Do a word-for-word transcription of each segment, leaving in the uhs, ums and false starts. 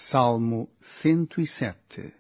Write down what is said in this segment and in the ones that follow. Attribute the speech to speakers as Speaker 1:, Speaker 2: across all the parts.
Speaker 1: Salmo cento e sete.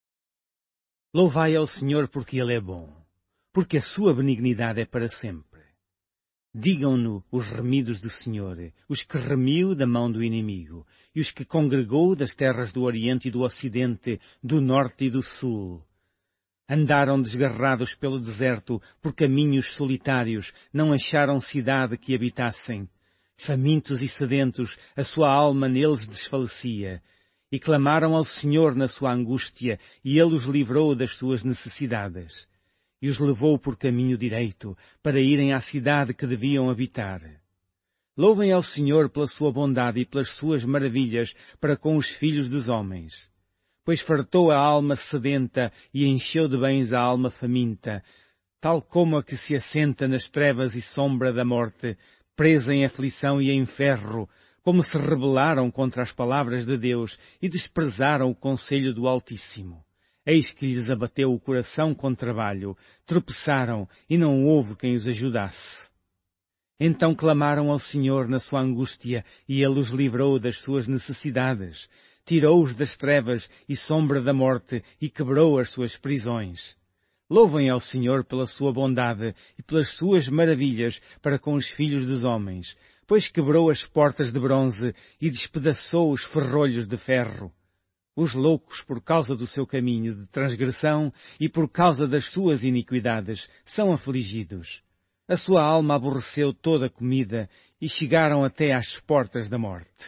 Speaker 2: Louvai ao Senhor porque Ele é bom, porque a sua benignidade é para sempre. Digam-no os remidos do Senhor, os que remiu da mão do inimigo, e os que congregou das terras do Oriente e do Ocidente, do Norte e do Sul. Andaram desgarrados pelo deserto, por caminhos solitários, não acharam cidade que habitassem. Famintos e sedentos, a sua alma neles desfalecia. E clamaram ao Senhor na sua angústia, e Ele os livrou das suas necessidades. E os levou por caminho direito, para irem à cidade que deviam habitar. Louvem ao Senhor pela sua bondade e pelas suas maravilhas para com os filhos dos homens. Pois fartou a alma sedenta e encheu de bens a alma faminta, tal como a que se assenta nas trevas e sombra da morte, presa em aflição e em ferro, como se rebelaram contra as palavras de Deus e desprezaram o conselho do Altíssimo. Eis que lhes abateu o coração com trabalho, tropeçaram e não houve quem os ajudasse. Então clamaram ao Senhor na sua angústia, e Ele os livrou das suas necessidades, tirou-os das trevas e sombra da morte e quebrou as suas prisões. Louvem ao Senhor pela sua bondade e pelas suas maravilhas para com os filhos dos homens, pois quebrou as portas de bronze e despedaçou os ferrolhos de ferro. Os loucos, por causa do seu caminho de transgressão e por causa das suas iniquidades, são afligidos. A sua alma aborreceu toda a comida e chegaram até às portas da morte.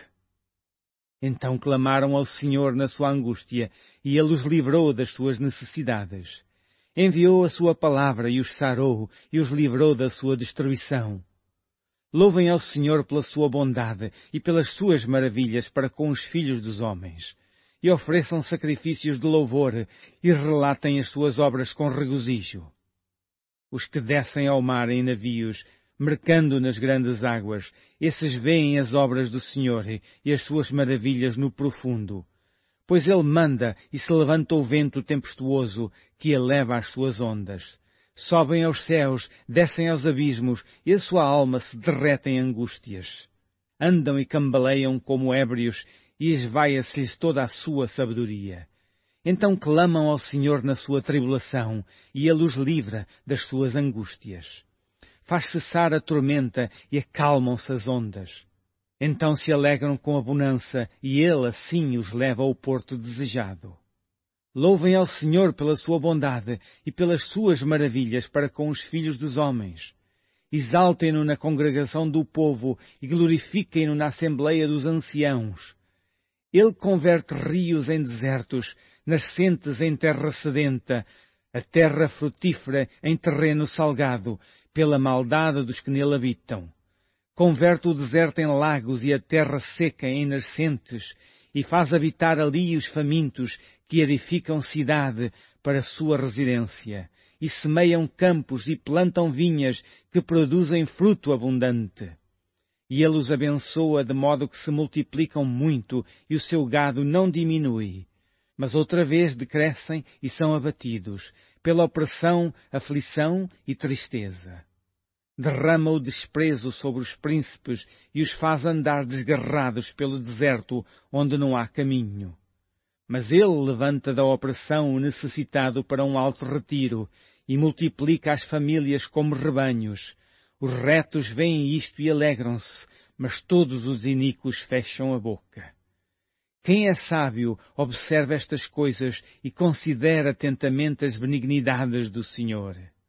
Speaker 2: Então clamaram ao Senhor na sua angústia, e Ele os livrou das suas necessidades. Enviou a sua palavra e os sarou, e os livrou da sua destruição. Louvem ao Senhor pela sua bondade e pelas suas maravilhas para com os filhos dos homens. E ofereçam sacrifícios de louvor e relatem as suas obras com regozijo. Os que descem ao mar em navios, mercando nas grandes águas, esses veem as obras do Senhor e as suas maravilhas no profundo. Pois Ele manda e se levanta o vento tempestuoso que eleva as suas ondas. Sobem aos céus, descem aos abismos, e a sua alma se derrete em angústias. Andam e cambaleiam como ébrios, e esvaia-se-lhes toda a sua sabedoria. Então clamam ao Senhor na sua tribulação, e Ele os livra das suas angústias. Faz cessar a tormenta, e acalmam-se as ondas. Então se alegram com a bonança, e Ele assim os leva ao porto desejado. Louvem ao Senhor pela sua bondade e pelas suas maravilhas para com os filhos dos homens. Exaltem-no na congregação do povo e glorifiquem-no na assembleia dos anciãos. Ele converte rios em desertos, nascentes em terra sedenta, a terra frutífera em terreno salgado, pela maldade dos que nele habitam. Converte o deserto em lagos e a terra seca em nascentes, e faz habitar ali os famintos que edificam cidade para sua residência, e semeiam campos e plantam vinhas que produzem fruto abundante. E Ele os abençoa de modo que se multiplicam muito e o seu gado não diminui. Mas outra vez decrescem e são abatidos, pela opressão, aflição e tristeza. Derrama o desprezo sobre os príncipes e os faz andar desgarrados pelo deserto onde não há caminho. Mas Ele levanta da opressão o necessitado para um alto retiro e multiplica as famílias como rebanhos. Os retos veem isto e alegram-se, mas todos os iníquos fecham a boca. Quem é sábio observa estas coisas e considera atentamente as benignidades do Senhor.